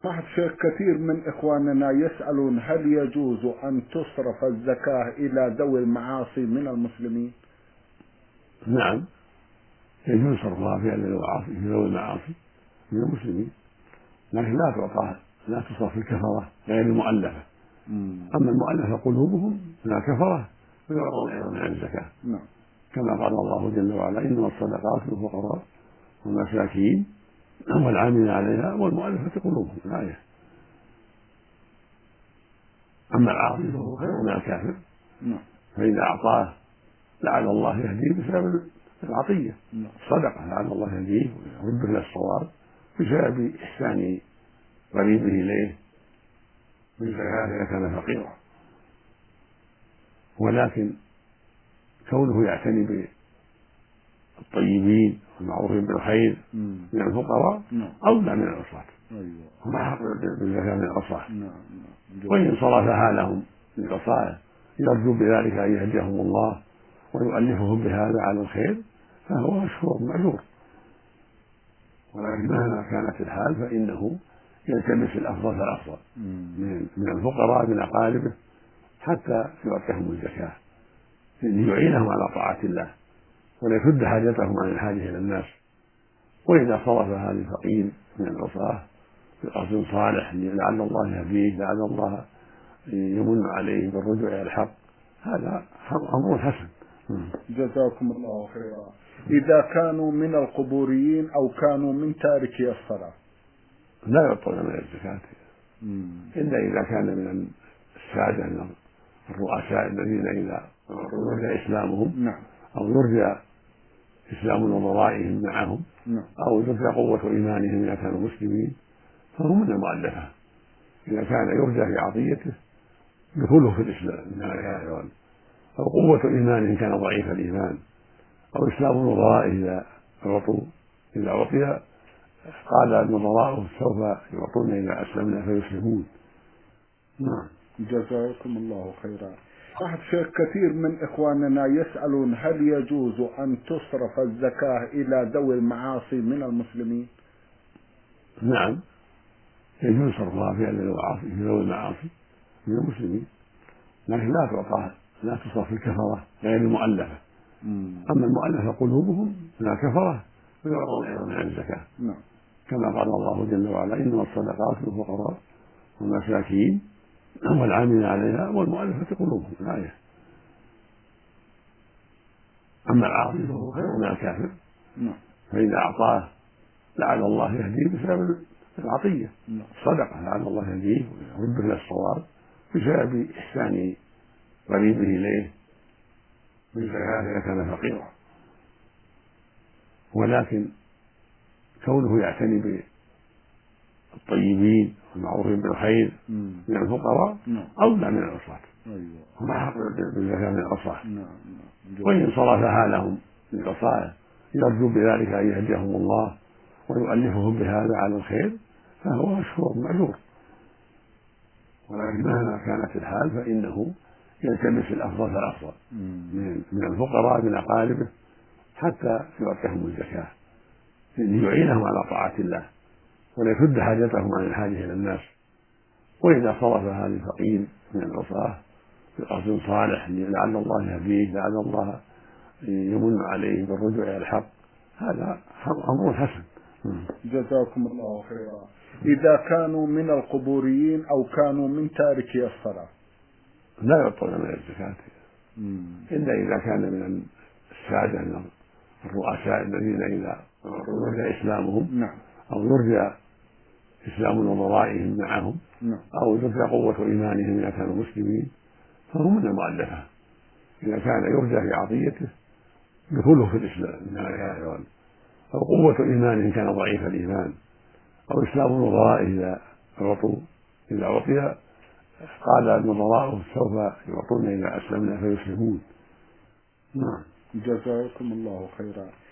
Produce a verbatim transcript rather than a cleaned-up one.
بعد شيخ، كثير من إخواننا يسألون هل يجوز أن تصرف الزكاة إلى ذوي المعاصي من المسلمين؟ نعم، يجوز صرفها في ذوي المعاصي من المسلمين، لكن لا تعطى لا تصرف في الكفرة غير المؤلفة. أما المؤلفة قلوبهم من الكفرة فيعرضون أيضا عن الزكاة. نعم. كما قال الله جل وعلا: إنما الصدقات للفقراء والمساكين والعاملين عليها والمؤلفة قلوبهم، الآية. أما العاصي فهو خير من الكافر، فإذا أعطاه لعل الله يهديه بسبب العطية، الصدقة لعل الله يهديه ويرده إلى الصواب بسبب إحسان قريبه إليه بالزكاة إذا كان فقيرا. ولكن كونه يعتني بالطيبين والمعروفين بالخير من الفقراء أولى من العصاة، هم أحق بالزكاة من العصاة. وإن صرفها لهم للعصاة يرجو بذلك أن يهديهم الله ويؤلفهم بهذا على الخير فهو مشكور معذور. ولكن مهما كانت الحال فإنه يلتمس الأفضل فالأفضل من الفقراء من أقاربه حتى يعطيهم الزكاة ليعينهم على طاعة الله وليسد حاجتهم عن الحاجة إلى الناس. وإذا صرفها للفقير من العصاة بقصد صالح لعل الله يهديه لعل الله يمن عليه بالرجوع إلى الحق هذا أمر حسن. جزاكم الله خيرا. إذا كانوا من القبوريين أو كانوا من تاركي الصلاة لا يعطون من الزكاة إلا إذا كان من السادة من الرؤساء الذين إذا رجع إسلامهم أو يرجى إسلام نظرائهم معهم أو يرجى قوة إيمانهم إذا كانوا مسلمين فهم من المؤلفة. إذا كان يرجى في عطيته دخوله في الإسلام من الكافرين أو قوة إيمانهم كان ضعيف الإيمان أو إسلام نظرائه إذا أعطوا إذا أعطي قال النظراء سوف يعطون إذا أسلمنا فيسلمون. نعم. جزاكم الله خيرا. بعد شيخ، كثير من إخواننا يسألون هل يجوز أن تصرف الزكاة إلى ذوي المعاصي من المسلمين؟ نعم، يجوز صرفها في ذوي المعاصي من المسلمين، لكن لا تعطى لا تصرف في الكفرة غير المؤلفة. أما المؤلفة قلوبهم من الكفرة فيعرضون أيضا عن الزكاة. كما قال الله جل وعلا: إنما الصدقات للفقراء والمساكين والعاملين عليها والمؤلفة قلوبهم، الآية. أما العاصي فهو خير من الكافر، فإذا أعطاه لعل الله يهديه بسبب العطية، الصدقة لعل الله يهديه ويرده إلى الصواب بسبب إحسان قريبه إليه بالزكاة إذا كان فقيرا. ولكن كونه يعتني بالطيبين والمعروفين بالخير من الفقراء أولى من العصاة، هم أحق بالزكاة من العصاة. وإن صرفها لهم للعصاة يرجو بذلك أن يهديهم الله ويؤلفهم بهذا على الخير فهو مشكور معذور. ولكن مهما كانت الحال فإنه يلتمس الأفضل فالأفضل من الفقراء من أقاربه حتى يعطيهم الزكاة ليعينهم على طاعة الله وليسد حاجتهم عن الحاجة إلى الناس. وإذا صرفها للفقير من العصاة بقصد صالح لعل الله يهديه لعل الله يمن عليه بالرجوع إلى الحق هذا أمر حسن. جزاكم الله خيرا. إذا كانوا من القبوريين أو كانوا من تاركي الصلاة لا يعطون من الزكاة إلا إذا كان من السادة من الرؤساء الذين إذا رجع إسلامهم أو يرجى إسلام نظرائهم معهم أو يرجى قوة إيمانهم إذا كانوا مسلمين فهم من المؤلفة. إذا كان يرجى في عطيته دخوله في الإسلام من الكافرين أو قوة إيمانهم كان ضعيف الإيمان أو إسلام نظرائه إذا أعطوا إذا أعطي قال النظراء سوف يعطون إذا أسلمنا فيسلمون. نعم. جزاكم الله خيرا.